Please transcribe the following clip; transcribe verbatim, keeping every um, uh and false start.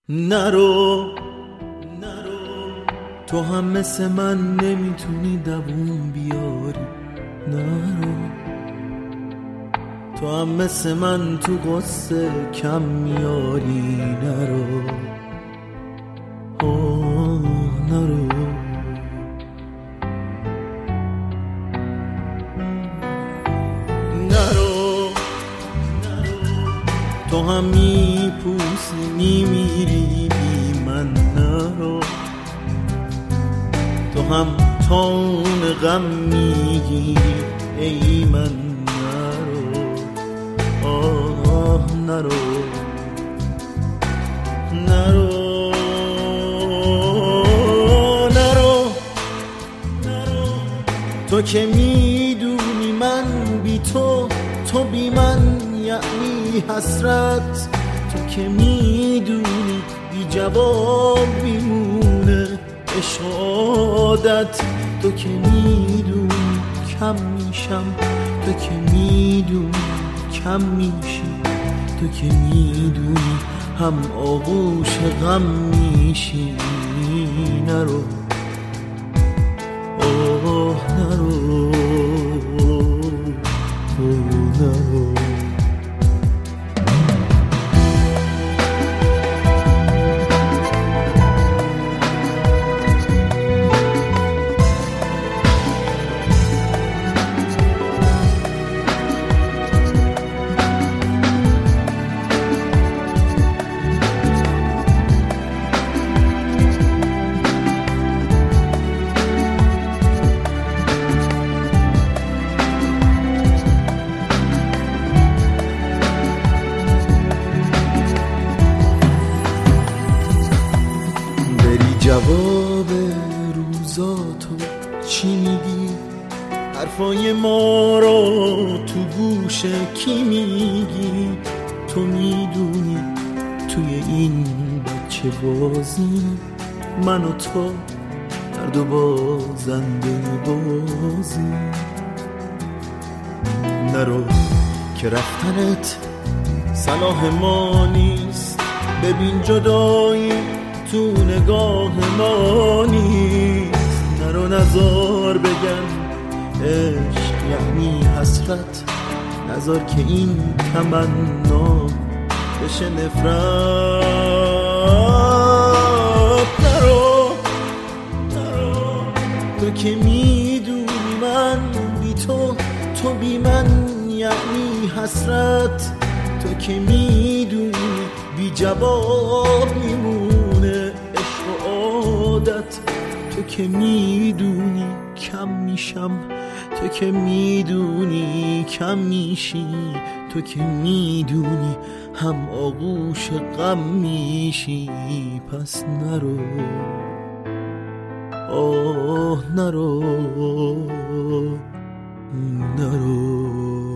نرو نرو، تو هم مثل من نمیتونی دووم بیاری. نرو، تو هم مثل من تو قصه کم میاری. نرو آه نرو، نرو تو هم میپوسی میمیری بی من. نرو، تو هم تون غم میگیری ای من. نرو آه نرو نرو نرو نرو، تو که میدونی من بی تو، تو بی من یعنی حسرت. تو که میدونی بی جواب میمونه عشق عادت. تو که میدونی کم میشم، تو که میدونی کم میشی. تو که میدونی هم آغوش غم میشی. نرو آه نرو نرو. جواب روزاتو چی میگی؟ حرفای ما رو تو گوش کی میگی؟ تو میدونی توی این بچه بازی من و تو هر دو بازنده بازی. نرو که رفتنت صلاح ما نیست. ببین جدایی تو نگاه ما نیست. نرو نزار بگم عشق یعنی حسرت. نزار که این تمنا بشه نفرت. نرو نرو، تو که میدونی من بی تو، تو بی من یعنی حسرت. تو که میدونی بی جواب میمونه عشق عادت. تو که میدونی کم میشم، تو که میدونی کم میشی. تو که میدونی هم آغوش غم میشی. پس نرو آه نرو نرو.